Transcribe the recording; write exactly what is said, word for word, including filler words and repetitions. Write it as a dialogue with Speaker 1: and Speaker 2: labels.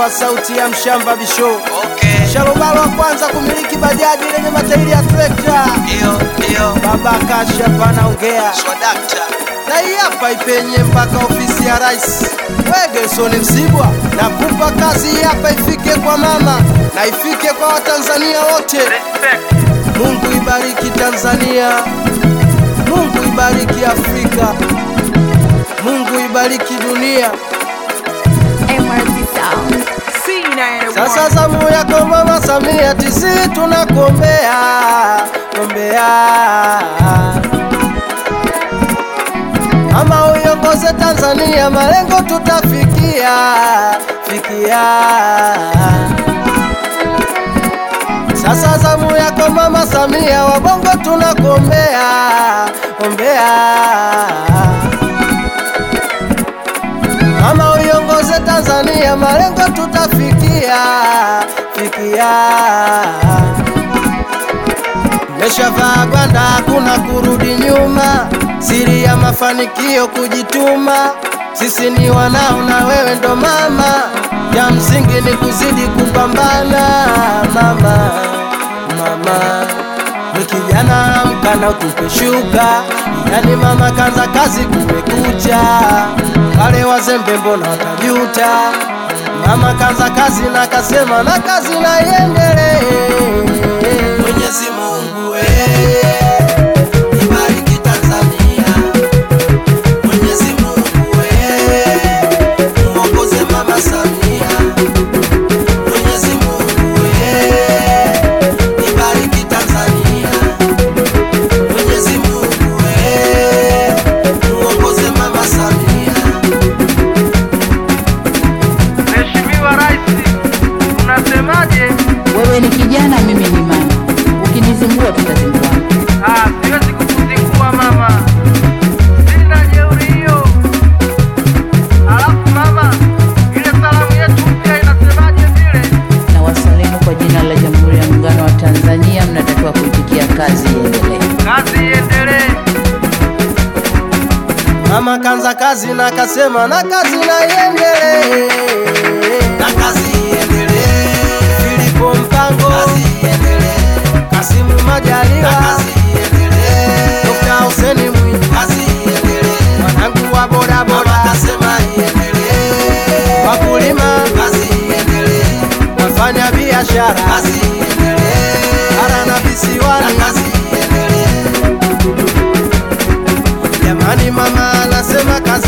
Speaker 1: hapa sauti ya mshamba bisho.
Speaker 2: Okay.
Speaker 1: Shalobalo wa kwanza kumiliki bajaji lenye matairi ya trekta.
Speaker 2: Ndio, ndio.
Speaker 1: Baba Kasha panaongea.
Speaker 2: Swadakta.
Speaker 1: Na hii hapa ipenye mpaka ofisi ya rais. Wegesoni Msibwa na kupa kazi hii hapa ifike kwa mama na ifike kwa Watanzania wote.
Speaker 2: Respect.
Speaker 1: Mungu ibariki Tanzania, Mungu ibariki Afrika, Mungu ibariki dunia.
Speaker 3: M R T Sound.
Speaker 1: Sasa zamu yako Mama Samia, tisi tunakuombea, ombea. Mama uiongoze Tanzania, malengo tutafikia, fikia. Sasa zamu yako Mama Samia, wabongo tunakuombea, ombea. Mama uiongoze Tanzania, malengo tutafikia, fikia. Meshavaa gwanda, hakuna kurudi nyuma, siri ya mafanikio kujituma. Sisi ni wanao na wewe ndo mama, ya msingi ni kuzidi kupambana. Mama, mama, ni kijana amka na utupe shuka, yani mama kanza kazi kumekucha. Wale wazembe mbona watajuta, mama kanza kazi na kasema na kazi na iendelee. Mwenyezi Mungu eh, ibariki Tanzania. Mwenyezi Mungu eh, muongoze Mama Samia. Mwenyezi Mungu eh, ibariki Tanzania. Mwenyezi Mungu eh, muongoze Mama Samia.
Speaker 2: Mheshimiwa Rais, unasemaje?
Speaker 4: Wewe ni kijana, mimi ni mama. Ukinizingua tutazingua.
Speaker 2: Ah, siwezi kukuzingua mama. Sina jeuri hiyo. Alafu mama, ile salamu yetu pia inasemaje vile?
Speaker 4: Na wasalimu kwa jina la Jamhuri ya Muungano wa Tanzania, mnatakiwa kuitikia kazi iendelee.
Speaker 2: Kazi iendelee.
Speaker 1: Mama kanza kazi na kasema na kazi na iendelee. Na kazi iendelee. Filipo Mpango kazi iendelee. Kasimu Majaliwa kazi iendelee. Dokta Hussein Mwinyi kazi iendelee. Wanangu wa boda boda kasema iendelee. Wakulima kazi iendelee. Wafanya biashara kazi iendelee. Ara na visiwani kazi iendelee. Jamani mama anasema kazi